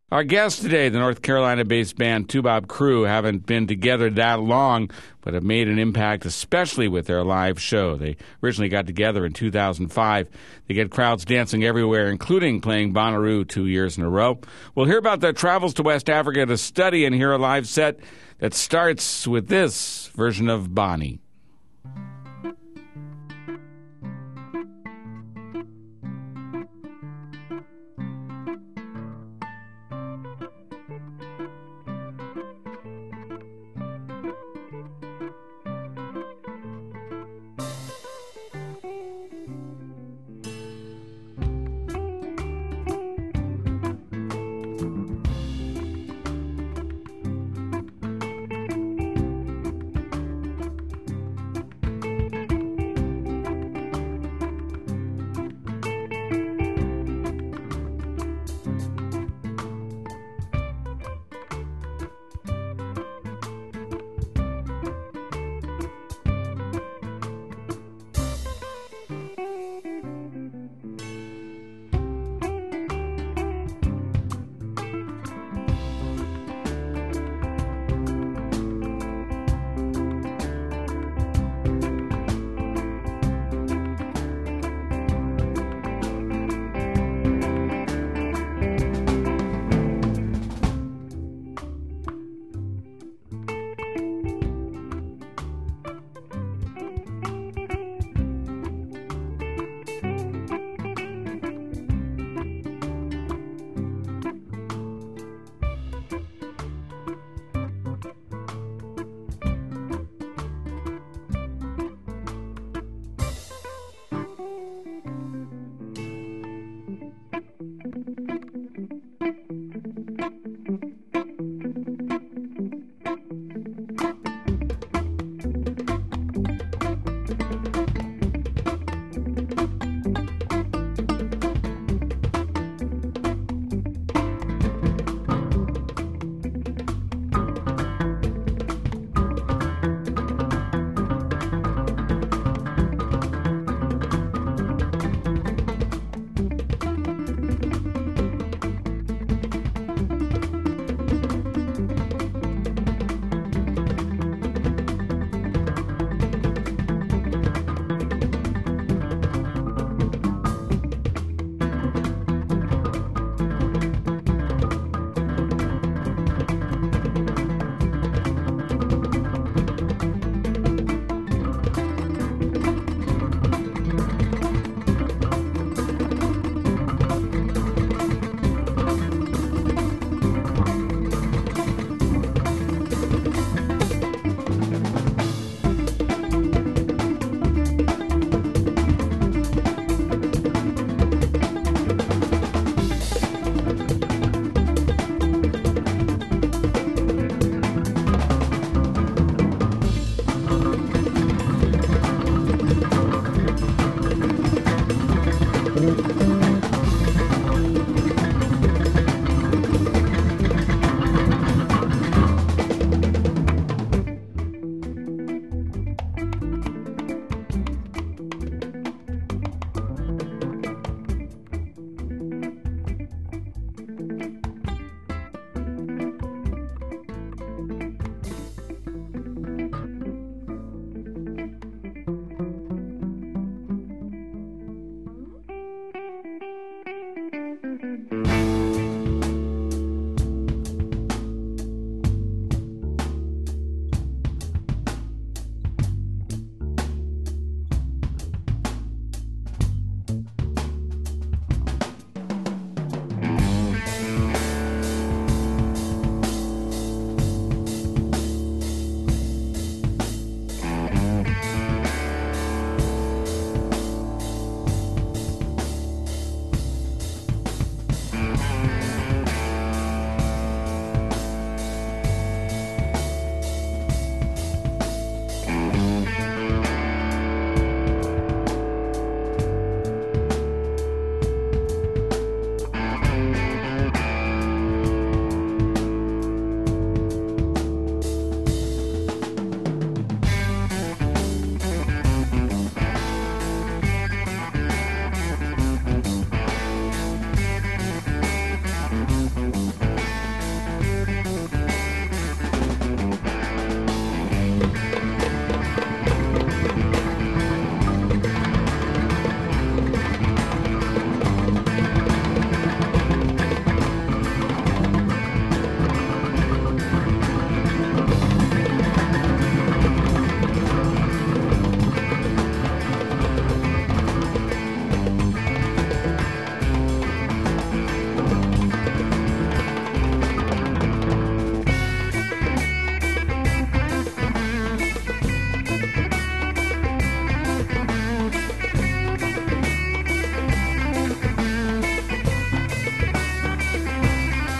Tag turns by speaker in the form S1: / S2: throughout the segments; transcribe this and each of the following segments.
S1: Our guests today, the North Carolina-based band Toubab Krewe, haven't been together that long, but have made an impact, especially with their live show. They originally got together in 2005. They get crowds dancing everywhere, including playing Bonnaroo 2 years in a row. We'll hear about their travels to West Africa to study and hear a live set that starts with this version of Bonnie.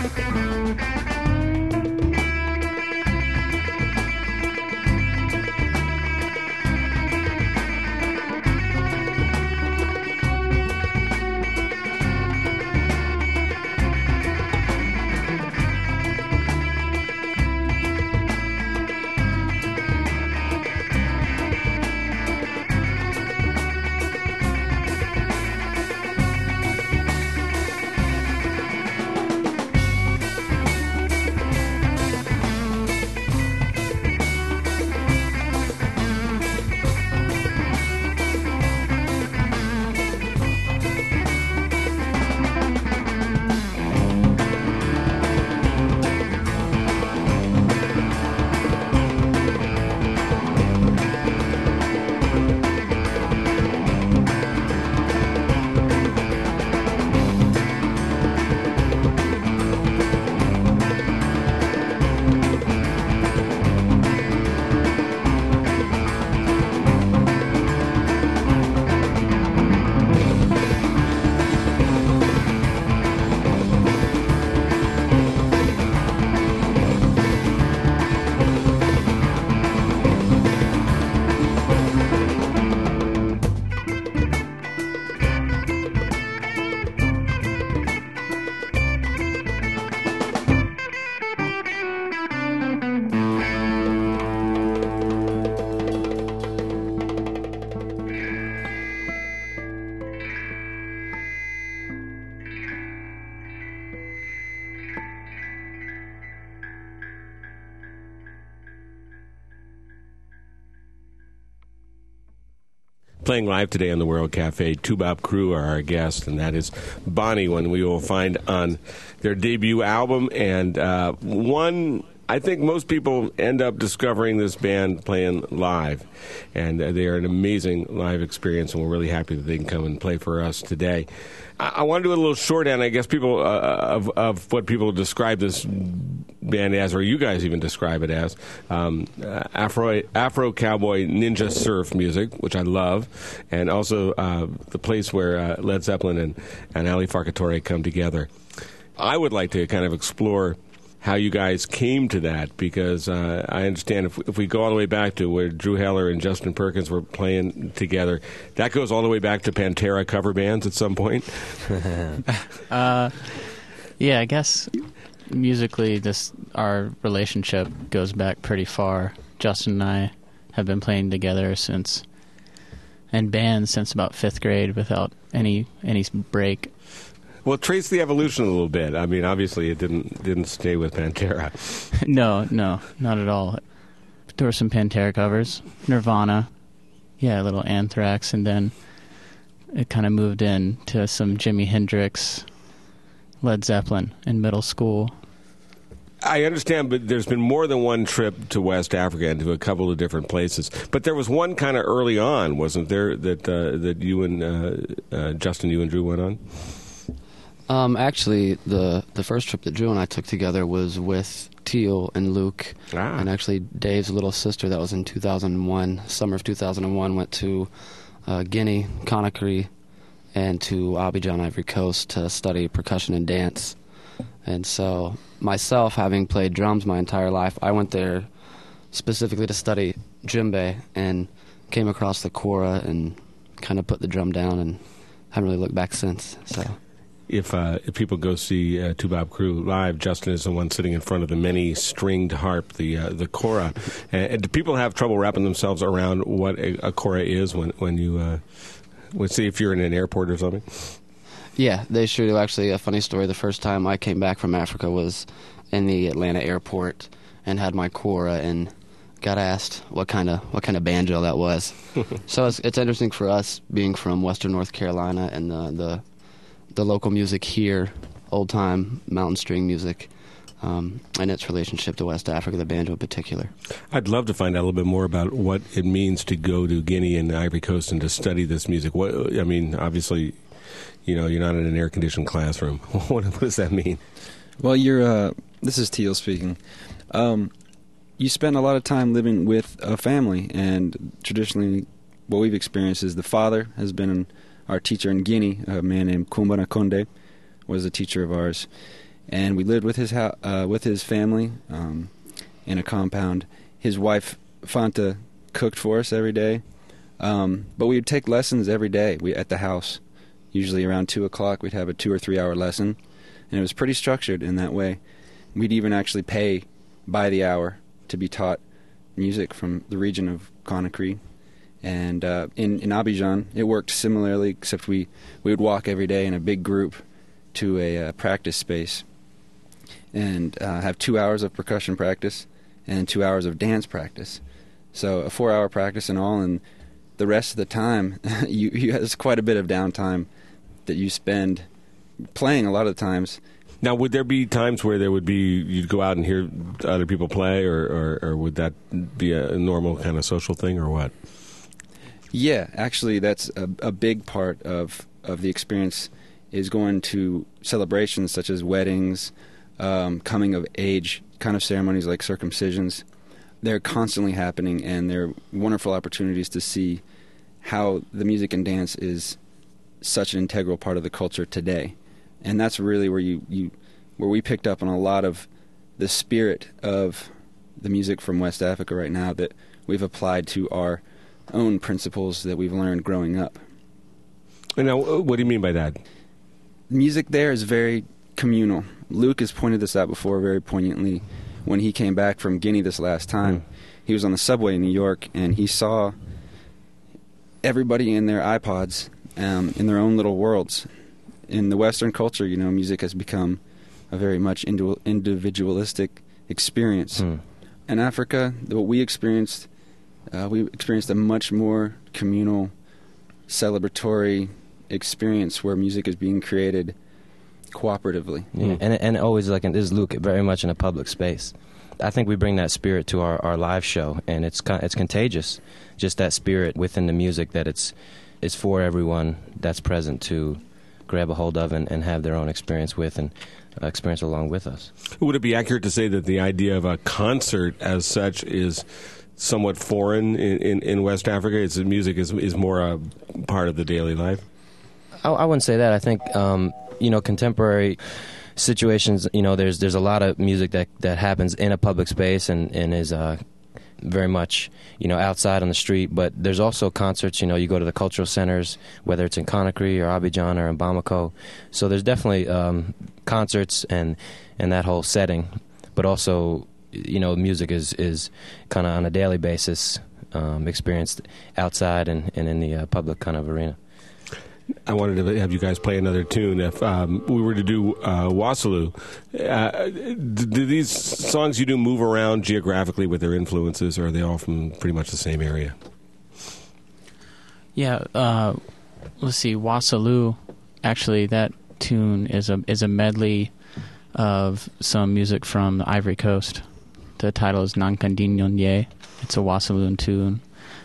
S2: Playing live today on the World Cafe, Toubab Krewe are our guest, and that is Bonnie, one we will find on their debut album. And one, I think most people end up discovering this band playing live, and they are an amazing live experience, and we're really happy that they can come and play for us today. I want to do a little shorthand, I guess, people of what people describe this band as, or you guys even describe it as, Afro cowboy ninja surf music, which I love, and also the place where Led Zeppelin and Ali Farka come together. I would like to kind of explore how you guys came to that, because I understand if we go all the way back to where Drew Heller and Justin Perkins were playing together, that goes all the way back to Pantera cover bands at some point.
S3: Yeah, I guess musically our relationship goes back pretty far. Justin and I have been playing together in bands since about 5th grade without any break.
S2: Well, trace the evolution a little bit. I mean, obviously, it didn't stay with Pantera.
S3: No, not at all. There were some Pantera covers, Nirvana, a little Anthrax, and then it kind of moved into some Jimi Hendrix, Led Zeppelin in middle school.
S2: I understand, but there's been more than one trip to West Africa and to a couple of different places. But there was one kind of early on, wasn't there, that you and Justin, you and Drew went on?
S4: Actually, the first trip that Drew and I took together was with Teal and Luke, and actually Dave's little sister. That was in 2001, summer of 2001. Went to Guinea, Conakry, and to Abidjan, Ivory Coast, to study percussion and dance. And so, myself, having played drums my entire life, I went there specifically to study djembe, and came across the kora and kind of put the drum down, and haven't really looked back since. So.
S2: If people go see Toubab Krewe live, Justin is the one sitting in front of the many-stringed harp, the kora. And do people have trouble wrapping themselves around what a kora is when you, let's see, if you're in an airport or something?
S4: Yeah, they sure do. Actually, a funny story, the first time I came back from Africa was in the Atlanta airport and had my kora and got asked what kind of banjo that was. So it's interesting for us being from Western North Carolina and the local music here, old-time mountain string music, and its relationship to West Africa, the banjo in particular.
S2: I'd love to find out a little bit more about what it means to go to Guinea and the Ivory Coast and to study this music. I mean, obviously, you're not in an air-conditioned classroom. What does that mean?
S5: Well, this is Teal speaking. You spend a lot of time living with a family, and traditionally what we've experienced is the father has been our teacher in Guinea, a man named Kumbana Konde, was a teacher of ours. and we lived with his family in a compound. His wife Fanta cooked for us every day, but we would take lessons every day. At the house, usually around 2:00, we'd have a 2 or 3 hour lesson, and it was pretty structured in that way. We'd even actually pay by the hour to be taught music from the region of Conakry. And in Abidjan, it worked similarly, except we would walk every day in a big group to a practice space and have 2 hours of percussion practice and 2 hours of dance practice. So a 4-hour practice in all, and the rest of the time, there's quite a bit of downtime that you spend playing a lot of the times.
S2: Now, would there be times where you'd go out and hear other people play, or would that be a normal kind of social thing, or what?
S5: Yeah, actually, that's a big part of the experience, is going to celebrations such as weddings, coming of age kind of ceremonies like circumcisions. They're constantly happening, and they're wonderful opportunities to see how the music and dance is such an integral part of the culture today. And that's really where we picked up on a lot of the spirit of the music from West Africa right now that we've applied to our own principles that we've learned growing up.
S2: And now, what do you mean by that?
S5: Music there is very communal. Luke has pointed this out before very poignantly. When he came back from Guinea this last time, he was on the subway in New York, and he saw everybody in their iPods, in their own little worlds. In the Western culture, music has become a very much individualistic experience. In Africa, what we experienced a much more communal, celebratory experience where music is being created cooperatively.
S6: Yeah, and always, like, this is Luke, very much in a public space. I think we bring that spirit to our live show, and it's contagious. Just that spirit within the music, that it's for everyone that's present to grab a hold of and have their own experience with and experience along with us.
S2: Would it be accurate to say that the idea of a concert as such is somewhat foreign in West Africa? Music is more a part of the daily life?
S6: I wouldn't say that. I think contemporary situations, there's a lot of music that happens in a public space and is very much outside on the street, but there's also concerts. You go to the cultural centers, whether it's in Conakry or Abidjan or in Bamako. So there's definitely concerts and that whole setting, but also music is kind of on a daily basis experienced outside and in the public kind of arena.
S2: I wanted to have you guys play another tune. If we were to do Wassalu, do these songs you do move around geographically with their influences, or are they all from pretty much the same area?
S3: Yeah, let's see. Wassalu, actually, that tune is a medley of some music from the Ivory Coast. The title is Nankandinonye. It's a Wassalu tune.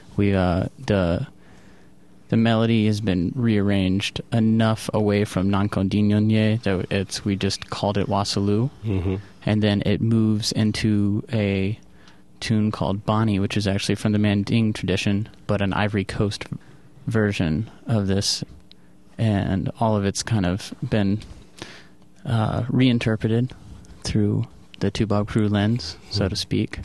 S3: The melody has been rearranged enough away from Nankandinonye that we just called it Wassalu. Mm-hmm. And then it moves into a tune called Bani, which is actually from the Manding tradition, but an Ivory Coast version of this. And all of it's kind of been reinterpreted through the Toubab Crew lens, so to speak.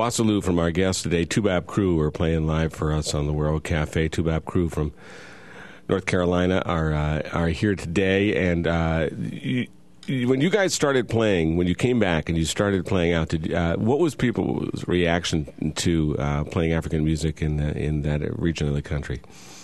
S2: Wassailu from our guest today. Toubab Krewe are playing live for us on the World Cafe. Toubab Krewe from North Carolina are here today. And when you guys started playing, when you came back and you started playing out, what was people's reaction to playing African music in that region of the country?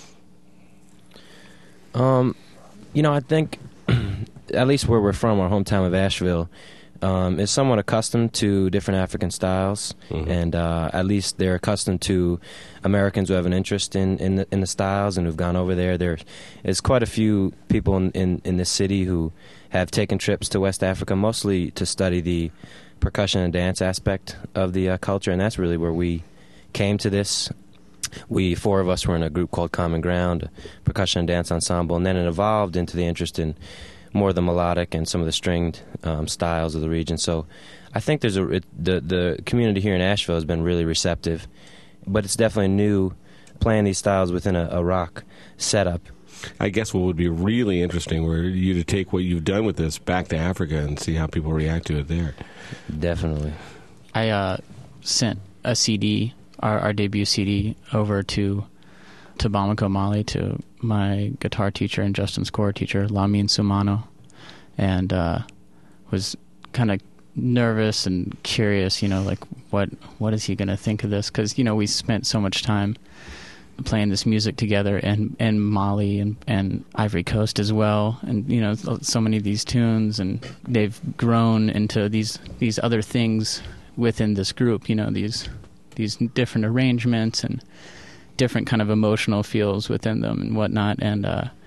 S6: I think, at least where we're from, our hometown of Asheville, is somewhat accustomed to different African styles, and at least they're accustomed to Americans who have an interest in the styles and who've gone over there. There's quite a few people in this city who have taken trips to West Africa, mostly to study the percussion and dance aspect of the culture, and that's really where we came to this. Four of us were in a group called Common Ground, a percussion and dance ensemble, and then it evolved into the interest in more of the melodic and some of the stringed styles of the region. So I think the community here in Asheville has been really receptive, but it's definitely new playing these styles within a rock setup.
S2: I guess what would be really interesting were you to take what you've done with this back to Africa and see how people react to it there.
S6: Definitely.
S3: I sent a CD, our debut CD, over to Bamako, Mali, to my guitar teacher and Justin's core teacher, Lamine Soumano, and was kind of nervous and curious, like what is he going to think of this? Because, we spent so much time playing this music together in Mali and Ivory Coast as well, and, so many of these tunes, and they've grown into these other things within this group, these different arrangements and different kind of emotional feels within them and whatnot, and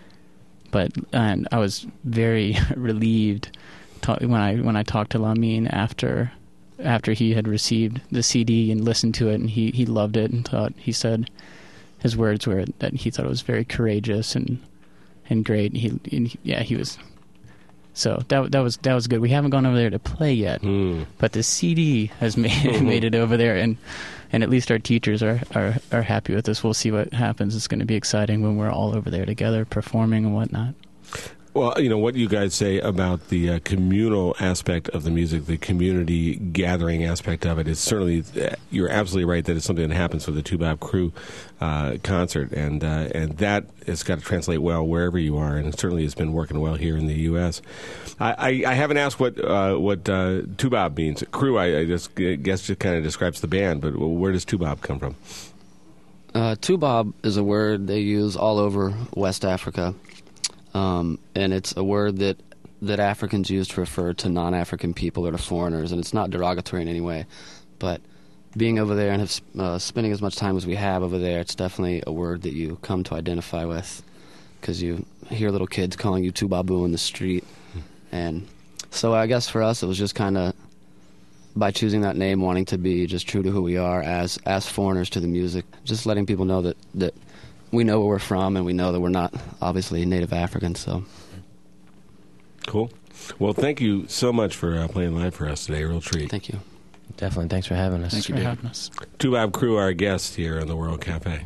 S3: I was very relieved when I talked to Lamine after he had received the CD and listened to it, and he loved it and he said his words were that he thought it was very courageous and great. He was. So that was good. We haven't gone over there to play yet, but the CD has made it over there, and at least our teachers are happy with this. We'll see what happens. It's going to be exciting when we're all over there together performing and whatnot.
S2: Well, what you guys say about the communal aspect of the music, the community gathering aspect of it, is certainly, you're absolutely right that it's something that happens with the Toubab Krewe concert, and that has got to translate well wherever you are, and certainly it's been working well here in the U.S. I haven't asked what Toubab means. Krewe, I just guess, just kind of describes the band, but where does Toubab come from?
S4: Toubab is a word they use all over West Africa. And it's a word that Africans use to refer to non-African people or to foreigners, and it's not derogatory in any way. But being over there and spending as much time as we have over there, it's definitely a word that you come to identify with, because you hear little kids calling you Tubabu in the street. And so I guess for us it was just kind of, by choosing that name, wanting to be just true to who we are as foreigners to the music, just letting people know that we know where we're from, and we know that we're not obviously native Africans. So
S2: cool. Well, thank you so much for playing live for us today. A real treat.
S4: Thank you.
S6: Definitely. Thanks for having us.
S3: Thanks for having us.
S2: Toubab Krewe, our guest here on the World Cafe.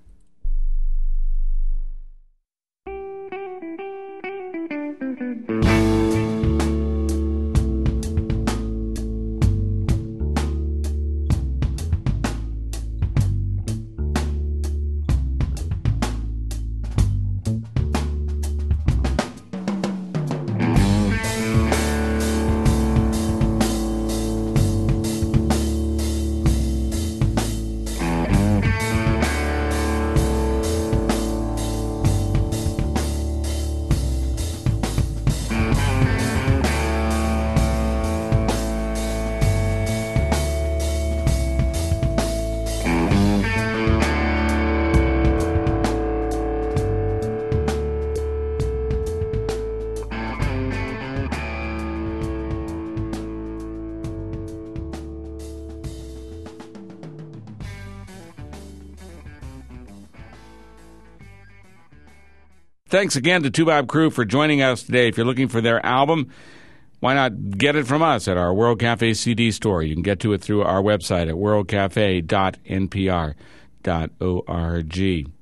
S1: Thanks again to Toubab Krewe for joining us today. If you're looking for their album, why not get it from us at our World Cafe CD store? You can get to it through our website at worldcafe.npr.org.